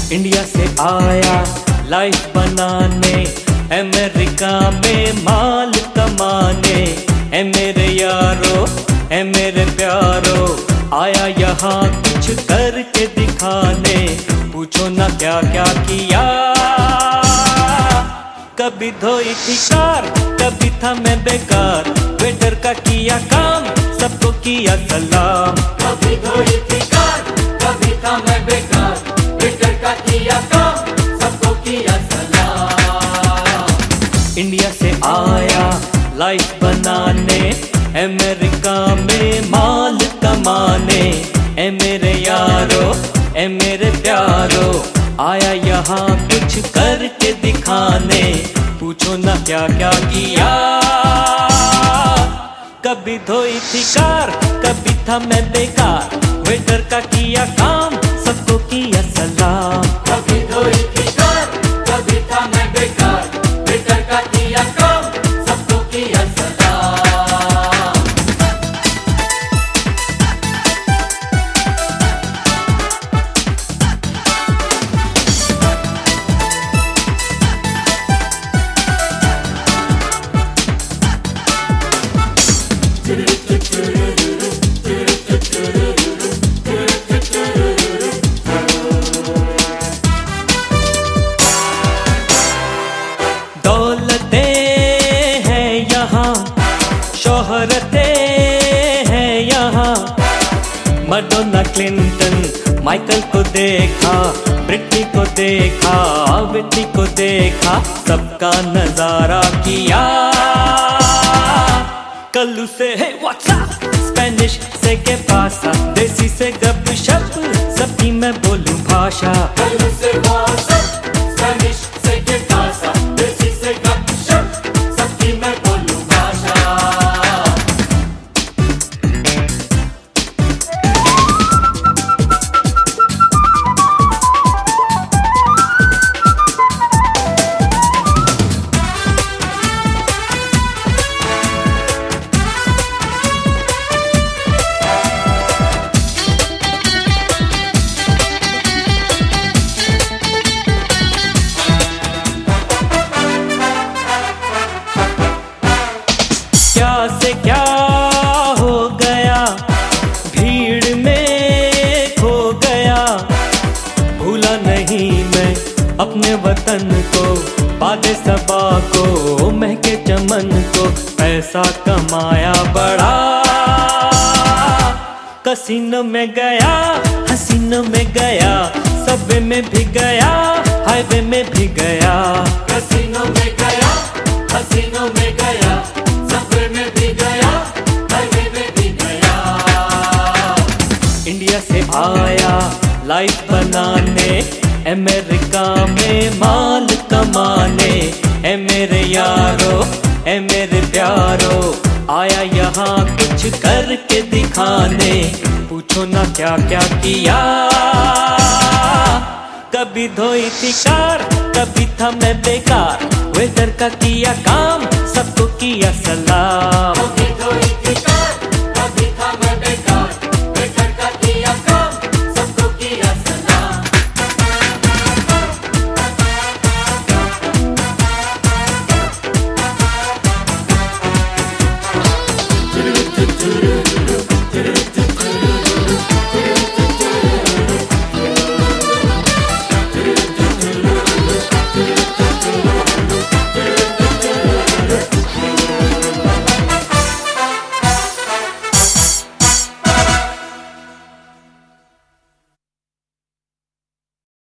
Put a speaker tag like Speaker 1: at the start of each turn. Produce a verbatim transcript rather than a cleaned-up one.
Speaker 1: India से आया life बनाने, अमेरिका में माल कमाने। ए मेरे यारो, ए मेरे प्यारो, आया यहाँ कुछ करके दिखाने। पूछो ना क्या क्या किया, कभी धोई थी कार, कभी था मैं बेकार। वेटर का किया काम, सबको किया सलाम।
Speaker 2: कभी धोई थी कार, कभी था मैं बेकार। वेटर का किया काम, सबको किया सलाम।
Speaker 1: इंडिया से आया लाइफ बनाने, अमेरिका में माल कमाने। ए मेरे यारो, ए मेरे प्यारो, आया यहाँ कुछ करके दिखाने। पूछो ना क्या क्या किया, कभी धोई थी कार, कभी था मैं बेकार। वेटर का किया काम, सबको किया सलाम।
Speaker 2: कभी धोई थी कार, कभी था मैं बेकार। वेटर का किया काम, सबको किया सलाम।
Speaker 1: मडोना क्लिंटन माइकल को देखा, ब्रिटनी को देखा, विटी को देखा, सबका नजारा किया। कल्लू से है व्हाट्सएप, स्पेनिश से के पासा, देसी से गपशप, सबकी मैं बोलूं भाषा।
Speaker 2: कल्लू से व्हाट्सएप, स्पेनिश से के पासा, देसी से गपशप, सबकी मैं बोलूं भाषा।
Speaker 1: से क्या हो गया, भीड़ में खो गया। भूला नहीं मैं अपने वतन को, बादे सबा को, महके चमन को। पैसा कमाया बड़ा, कसीनो में गया, हसीनों में गया, सबवे में भी गया, हाईवे में भी गया।
Speaker 2: कसीनो में गया, हसीनों में गया, सबवे में भी गया, हाईवे में भी गया।
Speaker 1: इंडिया से आया लाइफ बनाने, अमेरिका में माल कमाने। ए मेरे यारो, ए मेरे प्यारो, आया यहाँ कुछ करके दिखाने। पूछो ना क्या क्या किया, कभी धोई थी कार, कभी था मैं बेकार। वेटर का किया काम, सबको किया सलाम।